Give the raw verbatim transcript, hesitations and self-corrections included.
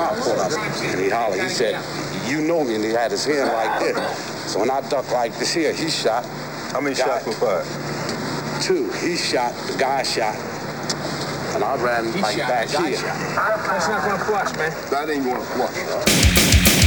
I pulled up, and he hollered. He said, "You know me," and he had his hand like this. So when I ducked like this here, he shot. How many shots were fired? Two. He shot, the guy shot, and I ran he like shot, back here. Shot. That's not gonna flush, man. That ain't gonna flush.